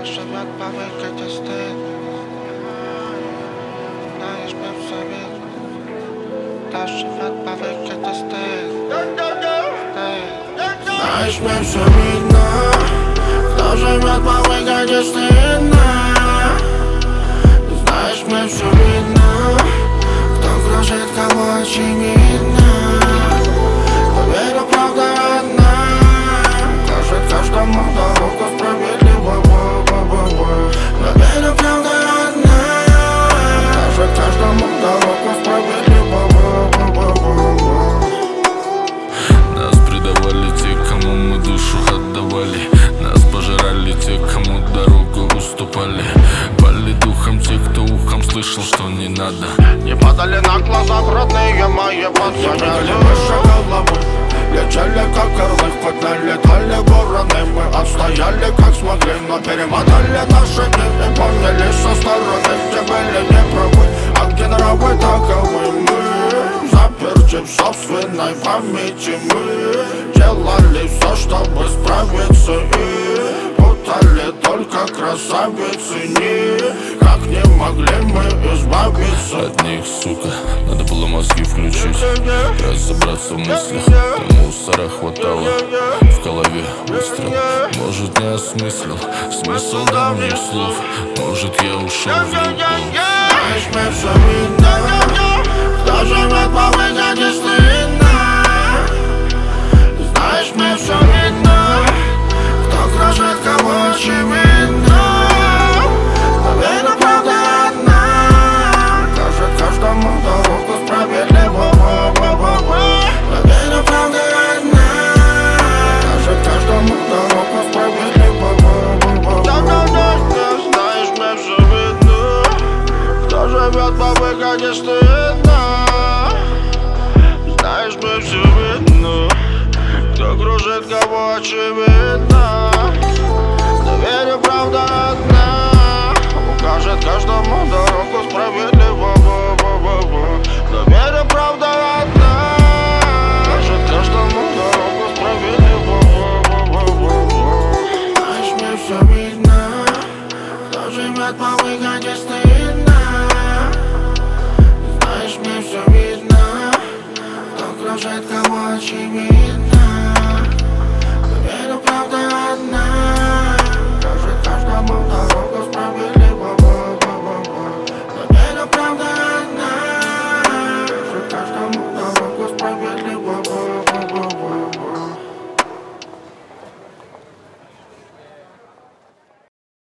живет по выкате стыд. Знаешь, мы в совет. Кто живет по выкате стыд. Знаешь, мне все видно. Кто живет по выкате стыдно. Знаешь, мне все видно. Кто кружит, кого очевидно. Верю, правда одна. Кажет каждому дорогу справедливо. Но верю, правда одна. Кажет каждому дорогу справедливо. Нас предавали те, кому мы душу отдавали. Нас пожирали те, кому дорогу уступали. Пали духом те, кто ухом слышал, что не надо. Не падали на глаза родные мои пацаны. Выше головы летели как орлы, подлетали вороны. Мы отстояли как смогли, но перемотали наши дни и поняли со стороны, где были неправы, а где нравы таковы. Мы заперти в собственной памяти. Мы делали все, чтобы справиться, и путали только красавицы. Никак не могли мы избавиться От них, сука, надо было мозги включить, разобраться в мыслях. До мусора хватало в голове выстрел. Может, не осмыслил смысл давних слов. Может, я ушел в любовь. Знаешь, мне все видно. Кто живет по выгоде стыдно. Знаешь, мне все видно. Кто кружит, кого очевидно. Но верю, правда одна. Кажет каждому дорогу справедливо. Но верю, правда одна. Кажет каждому дорогу справедливо. Знаешь, мне все видно. Кто живет по выгоде стыдно. Знаешь, мне все видно. Кто кружит, кого очевидно. Но верю, правда одна. Укажет каждому дорогу справедливо. Но верю, правда одна. Укажет каждому дорогу справедливо. Знаешь, мне все видно. Кто живет по выгоде стыдно. Знаешь, мне все видно. Кто кружит, кого очевидно. Но верю, правда одна.